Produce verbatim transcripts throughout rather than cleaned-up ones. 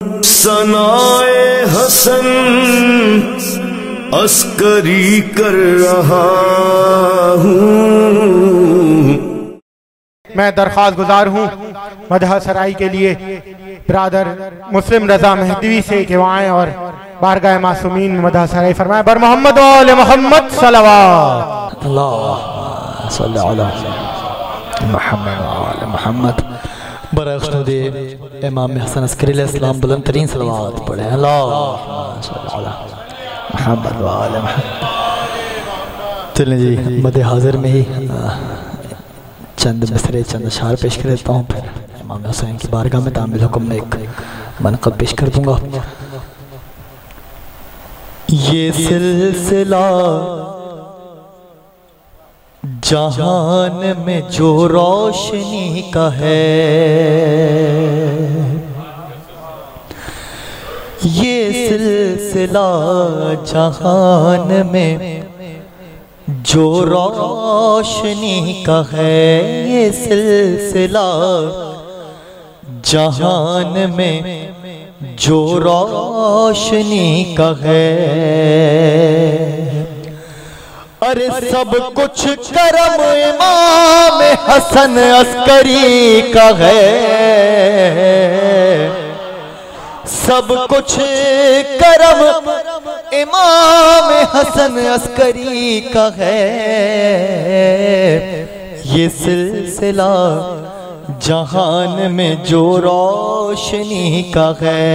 सनाए हसन अस्करी कर रहा हूँ। मैं दरख्वास्त गुजार हूँ मदह सराई के लिए ब्रादर मुस्लिम रजा मेहदवी से कि वहाँ आएं और बारगाह मासूमीन में मदह सराई फरमाए। बर मोहम्मद वाले मोहम्मद सल्लल्लाहु अलैहि मोहम्मद बरखुदे इमाम हसन अस्करी अलैहिस्सलाम बुलंद तरीन सलवात पढ़े। चलें जी, मद हाजिर में ही चंद मिसरे चंद अशार पेश कर देता हूँ, फिर इमाम हुसैन की बारगाह में तामिल हुक्म में एक मनक़ब पेश कर दूंगा। ये सिलसिला जहान में जो रोशनी का है, ये सिलसिला जहान में जो रोशनी का है, ये सिलसिला जहान में जो रोशनी का है। अरे सब कुछ करम इमाम हसन अस्करी का है, सब कुछ करम इमाम हसन अस्करी का है। ये सिलसिला जहान में जो रोशनी का है।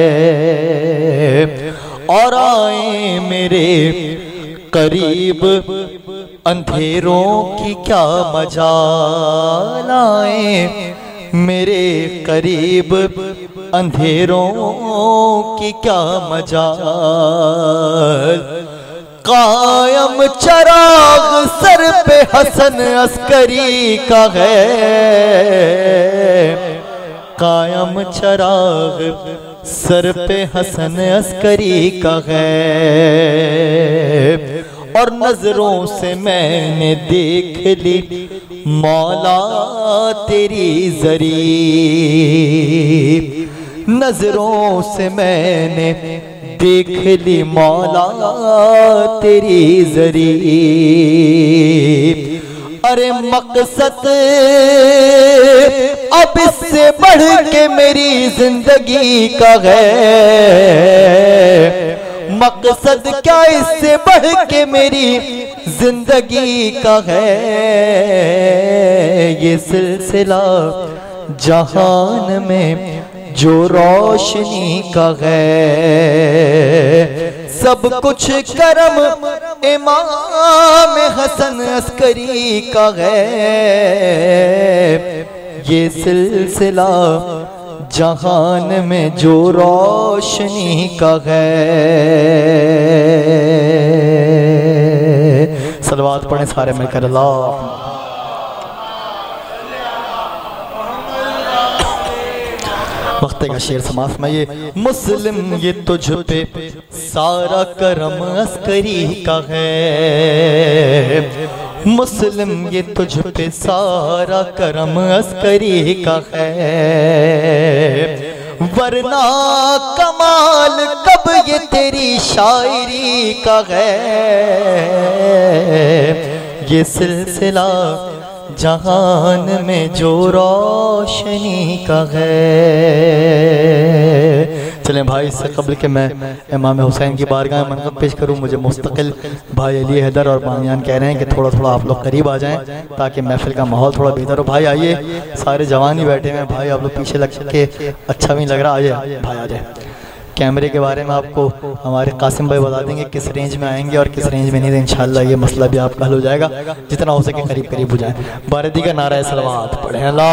और आए मेरे करीब अंधेरों की क्या मजाल, आए मेरे करीब अंधेरों की क्या मजाल। कायम चराग सर पे हसन अस्करी का है, कायम चराग सर पे हसन अस्करी का है। और नजरों से मैंने देख ली मौला तेरी जरी, नजरों से मैंने देख ली मौला तेरी जरी। अरे मकसद अब इससे बढ़ के मेरी जिंदगी का है, मकसद क्या इससे बढ़ के मेरी जिंदगी का है। ये सिलसिला जहान में जो रोशनी का है, सब कुछ करम इमाम हसन अस्करी का है। ये सिलसिला जहान में जो रोशनी का है। सलवात पढ़े सारे मिलकर अल्लाह। वक्त का शेर समास में ये मुस्लिम ये तुझ पे सारा करम अस्करी का है, मुस्लिम ये तुझ पे सारा करम अस्करी का है। वरना कमाल कब ये तेरी शायरी का है। ये सिलसिला जहान में जो रोशनी का है। चलें भाई, इससे कबल के मैं इमाम हुसैन की बारगाह में मनक़ब पेश करूं, मुझे मुस्तकिल भाई अली हैदर और बानियान कह रहे हैं कि थोड़ा थोड़ा आप लोग करीब आ जाएं ताकि महफिल का माहौल थोड़ा बेहतर हो। भाई आइए, सारे जवान ही बैठे हैं भाई, आप लोग पीछे लग के अच्छा भी लग रहा। आ जाए भाई, आ जाए। कैमरे के बारे में आपको हमारे कासिम भाई बता देंगे किस रेंज में आएंगे और किस रेंज में नहीं। इंशाल्लाह ये मसला भी आपका हल हो जाएगा, जितना हो सके करीब करीब हो जाए। बारदी का नारा सलवात पढ़े अल्लाह।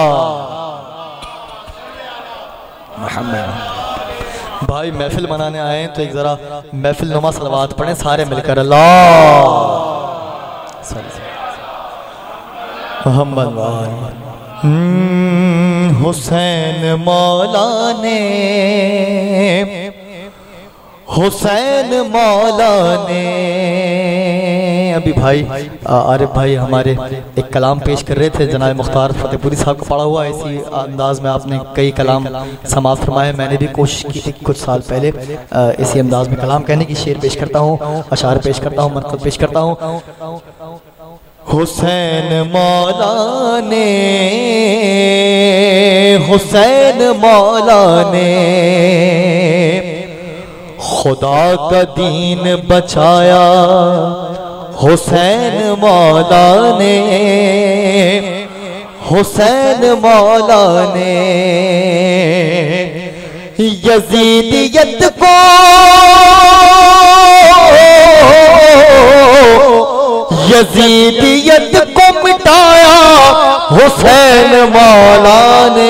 भाई महफिल मनाने आए हैं तो एक जरा महफिल नुमा सलवात पढ़े सारे मिलकर अल्लाह। मोहम्मद हुसैन मौला ने, हुसैन मौला ने अभी भाई आरिफ भाई हमारे एक कलाम पेश कर रहे थे, जनाब मुख्तार फतेहपुरी साहब का पढ़ा हुआ। इसी अंदाज में आपने कई कलाम समाप्त फरमाए। मैंने भी कोशिश की थी कुछ साल पहले इसी अंदाज में कलाम कहने की। शेर पेश करता हूँ, अशार पेश करता हूँ, मनक़ब पेश करता हूँ। हुसैन मौला ने, हुसैन मौला ने खुदा का दीन बचाया। हुसैन मौला ने, हुसैन मौला ने यजीदियत को, यजीदियत को मिटाया। हुसैन मौला ने,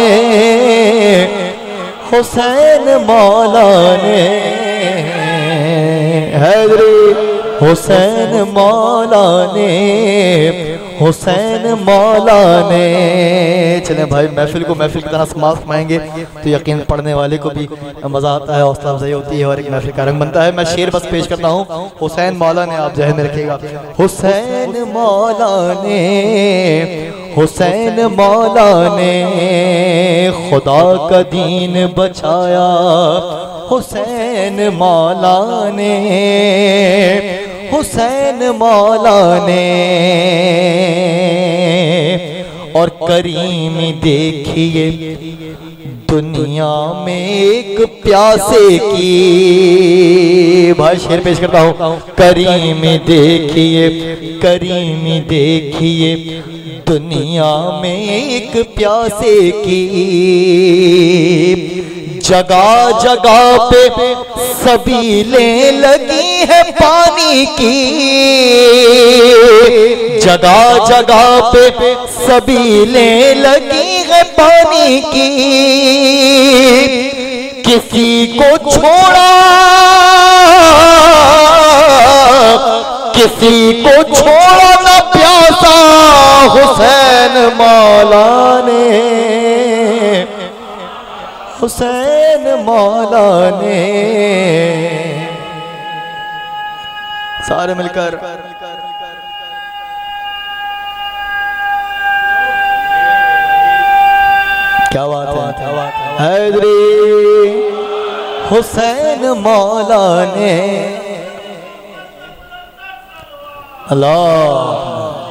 हुसैन मौला ने हैदरी, हुसैन मौला ने, हुसैन मौला ने। चलें भाई महफिल को महफिल की तरह समाप्त फरमाएंगे तो यकीन पढ़ने वाले को भी मज़ा आता है, हौसला अफजाई होती है और एक महफिल का रंग बनता है। मैं शेर बस पेश करता हूँ। हुसैन मौला ने, आप जहन में रखिएगा। हुसैन मौला ने, हुसैन मौला ने खुदा का दीन बचाया। हुसैन मौला ने, हुसैन मौला ने और करीम देखिए दुनिया में एक प्यासे की। भाई शेर पेश करता हूँ। करीम देखिए, करीम देखिए दुनिया में एक प्यासे की। जगह जगह पे सबीलें लगी है पानी की। जगह जगह पे सबीलें लगी है पानी की। किसी को छोड़ा, किसी को छोड़ा ना प्यासा। हुसैन मौला ने, हुसैन मौला ने। सारे मिलकर क्या बात है, क्या बात है। हैदरी हुसैन मौला ने। अल्लाह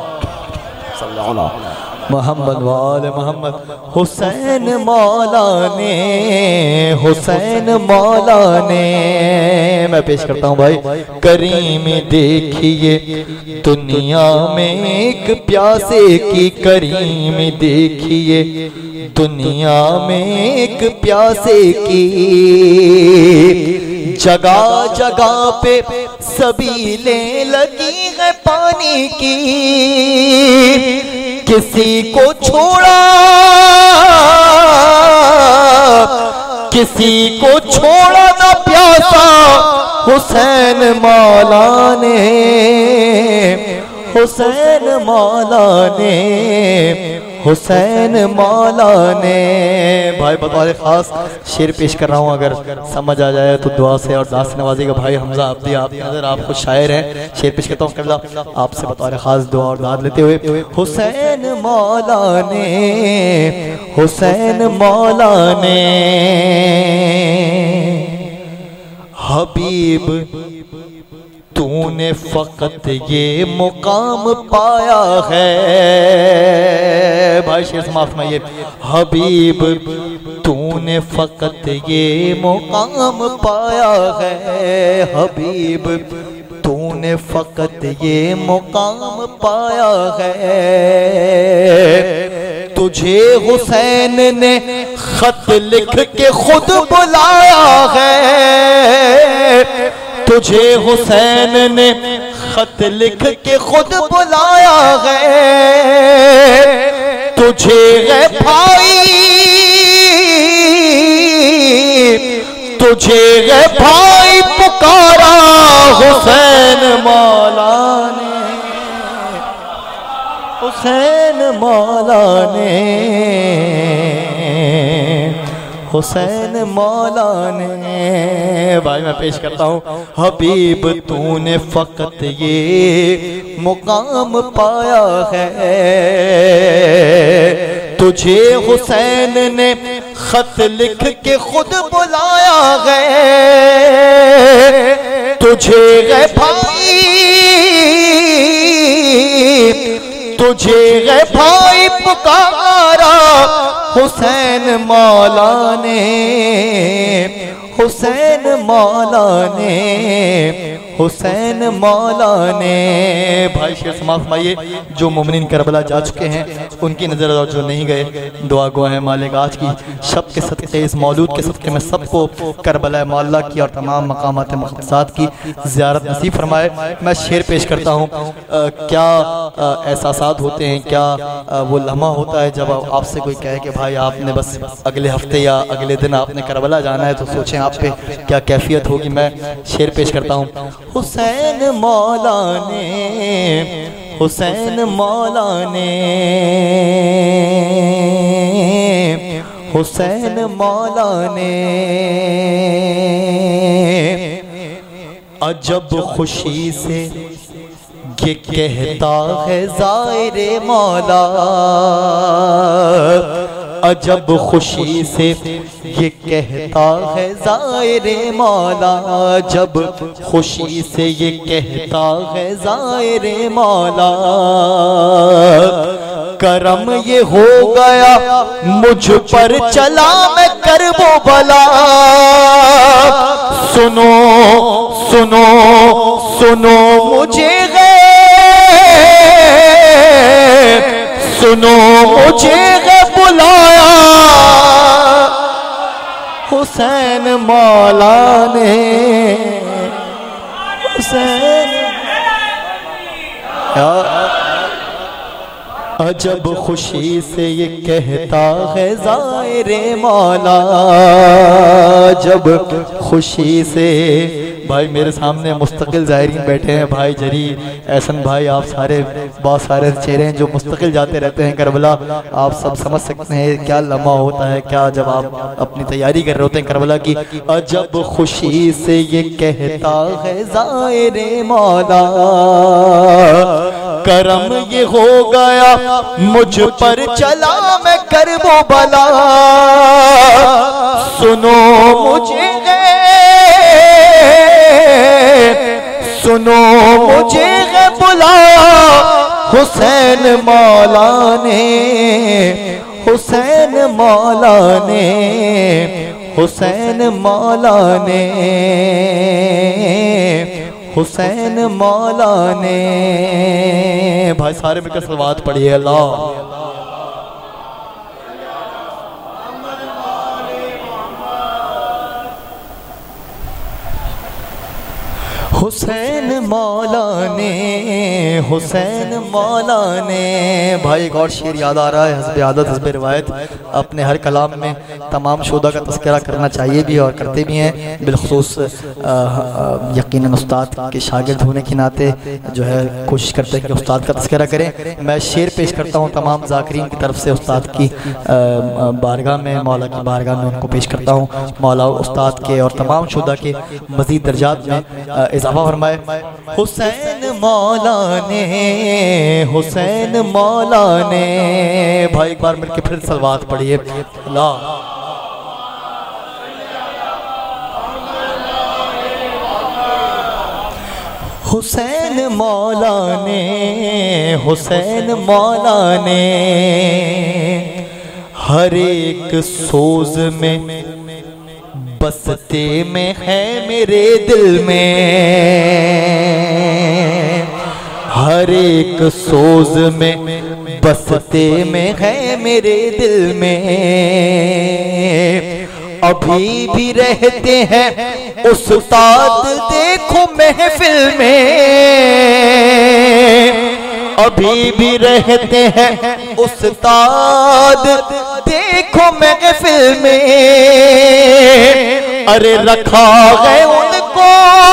मोहम्मद वाले मोहम्मद। हुसैन मौला ने, हुसैन मौला ने। मैं पेश करता हूँ भाई। करीम देखिए दुनिया में एक प्यासे की। करीम देखिए दुनिया में एक प्यासे की। जगह जगह पे सबीलें लगी है पानी की। किसी को छोड़ा, किसी को छोड़ा ना प्यासा। हुसैन मौला ने, हुसैन मौला ने, हुसैन मौला ने। भाई बतौर खास शेर पेश कर रहा हूँ, अगर समझ आ जाए तो दुआ से और दास से नवाजेगा। भाई हमजा अब्दी, आप नजर आप खुद शायर हैं। शेर पेश करता हूँ कबला आपसे बतौर खास दुआ और दाद लेते हुए। हुसैन मौला ने, हुसैन मौला ने हबीब तूने फकत ये मुकाम पाया है। भाई शेर समाप्त में ये। हबीब तूने फकत ये मुकाम पाया है। हबीब तूने फकत ये मुकाम पाया है। तुझे हुसैन ने खत लिख के खुद बुलाया है। तुझे हुसैन ने खत लिख के खुद बुलाया है। तुझे है भाई, तुझे है भाई पुकारा। हुसैन मौला ने, हुसैन मौला ने, हुसैन मौला ने। भाई मैं पेश करता हूँ। हबीब तूने फकत ये मुकाम पाया है, तुझे हुसैन ने खत लिख के खुद बुलाया है, तुझे गए भाई तुझे गए भाई पुकारा हुसैन मौला ने, हुसैन मौला ने, हुसैन मौला ने। भाई शेर समाप्त फरमाइए। जो मोमिनीन करबला जा चुके हैं उनकी नज़र और जो नहीं गए दुआ गो है मालिक आज की शब के सदक़े इस मौलूद के सदक़े में सबको करबला मौला की और तमाम मकामात मुक़द्दसात की ज़ियारत नसीब फरमाए। मैं शेर पेश करता हूँ। क्या एहसासात होते हैं, क्या आ, वो लम्हा होता है जब आपसे कोई कहे कि भाई आपने बस अगले हफ्ते या अगले दिन आपने करबला जाना है, तो सोचें आप पे क्या कैफियत होगी। मैं शेर पेश करता हूँ। हुसैन मौला ने, हुसैन मौला ने, हुसैन मौला ने, अजब खुशी से ये कहता है ज़ाहिरे मौला, अजब खुशी से ये कहता है ज़ाहिरे मौला, जब खुशी से ये कहता है ज़ाहिरे मौला, करम ये हो गया मुझ पर चला मैं करबो भला, सुनो सुनो सुनो मुझे गए, सुनो मुझे गए बुलाया हुसैन मौला ने, हुसैन। अजब खुशी से ये कहता है ज़ाहिरे मौला, जब खुशी से। भाई मेरे सामने मुस्तकिल ज़ाहिरीन बैठे हैं, भाई जरी, एहसन भाई, आप सारे बहुत सारे चेहरे हैं जो मुस्तकिल जाते रहते हैं करबला। आप सब समझ सकते हैं क्या लम्हा होता है, क्या जब आप अपनी तैयारी कर रहे होते हैं करबला की। अजब खुशी से ये कहता है ज़ाहिरे मौला, करम ये हो गया मुझ पर चला मैं करबो भला, सुनो मुझे सुनो मुझे बुलाया हुसैन मौला ने, हुसैन मौला ने, हुसैन मौला ने, हुसैन मौला ने। भाई सारे मिलकर सलवात पढ़िए अल्लाह। हुसैन मौला ने, हुसैन मौला ने। भाई एक और शेर याद आ रहा है, हस्ब आदत हस्ब रिवायत अपने हर कलाम में तमाम शोधा का तस्करा करना चाहिए भी और करते भी हैं, बिलखुसूस यकीनन उस्ताद के शागिर्द होने के नाते जो है कोशिश करते हैं कि उस्ताद का तस्करा करें। मैं शेर पेश करता हूँ तमाम ज़ाकिरीन की तरफ से उस्ताद की बारगाह में, मौला की बारगाह में उनको पेश करता हूँ। मौला उस्ताद के और तमाम शोधा के मज़ीद दर्जात में इजाफा फरमाए। हुसैन मौला ने, हुसैन मौला ने। भाई एक बार मिलके फिर सलवात पढ़िए अल्लाह। हुसैन मौला ने, हुसैन मौला ने, हर एक सोज में बसते में है मेरे दिल में, हर एक सोज में बसते में है मेरे दिल में, अभी भी रहते हैं उस्ताद देखो महफिल में, अभी भी रहते हैं उस्ताद देखो महफिल में, अरे रखा है उनको,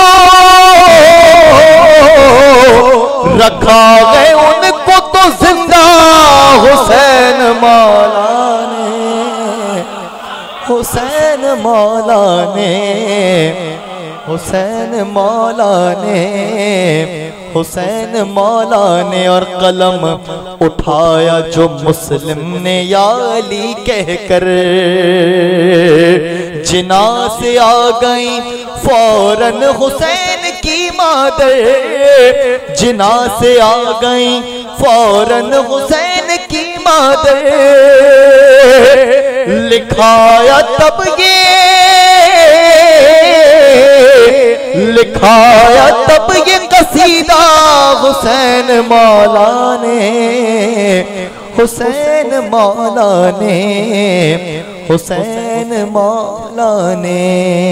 रखा है उनको तो जिंदा हुसैन मौला ने, हुसैन मौला ने, हुसैन मौला ने, हुसैन मौला ने और कलम उठाया जो मुस्लिम ने या अली कहकर, जिना से आ गई फौरन हुसैन की मादर, जिना से आ गई फौरन हुसैन की मादर, लिखाया तब ये, लिखाया तब ये कसीदा हुसैन मौला ने, हुसैन मौला ने, हुसैन मौला ने।